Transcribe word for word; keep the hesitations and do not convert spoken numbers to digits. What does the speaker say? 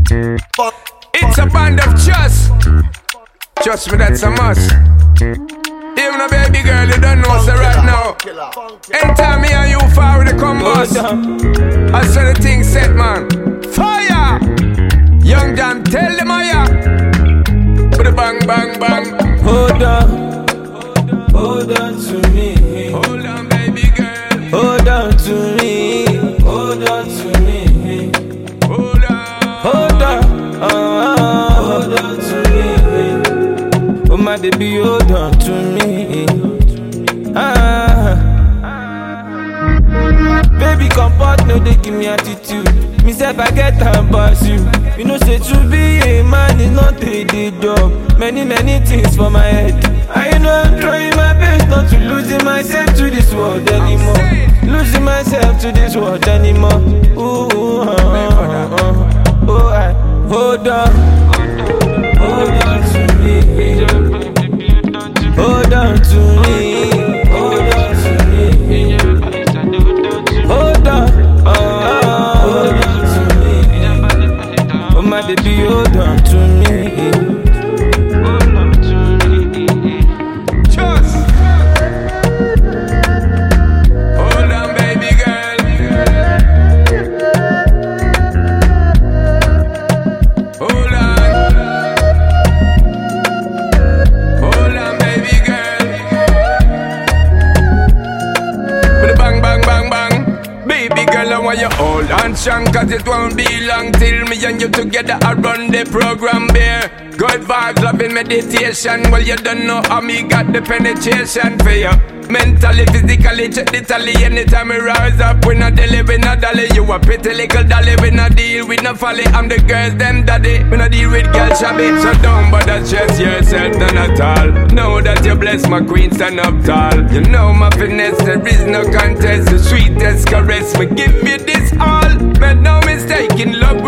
It's a band of trust. Trust me, that's a must. Even a baby girl, you don't know, so right now. Anytime me and you far with the combos, I saw the thing set, man. Fire! Young John, tell them I am. Put a bang, bang, bang. Hold on, hold on to me. Hold on, baby girl. Hold on to me. Hold on to me. Hold on. Hold on, uh, hold on to me. Oh my baby, hold on to me. Ah. Baby, comport, no, they give me attitude. Me say I get and pass you. You know, say to be a man is not a day job. Many, many things for my head. I know I'm trying my best not to losing myself to this world anymore. Losing myself to this world anymore. Ooh, uh, uh, uh. Oh, I hold on, hold on to me. Hold on to me. Hold on to me. Hold on, uh, hold on to me. Oh my baby, hold on to me. Hold on to me. Just hold on, baby girl. Hold on. Hold on, baby girl. With a bang, bang, bang, bang. Baby girl, I want you hold on strong, cause it won't be long till me and you together I run the program there. Good vibes, loving meditation. Well, you don't know how me got the penetration for you. Mentally, physically, check the tally. Anytime we rise up, we not daily, we not dolly. You a pretty little dolly, we not deal with no folly. I'm the girls, them daddy, we not deal with girl shabby. So don't bother stress yourself, none at all. Know that you bless my queen, stand up tall. You know my finesse, there is no contest. The sweetest caress, we give you this all. Make no mistake, in love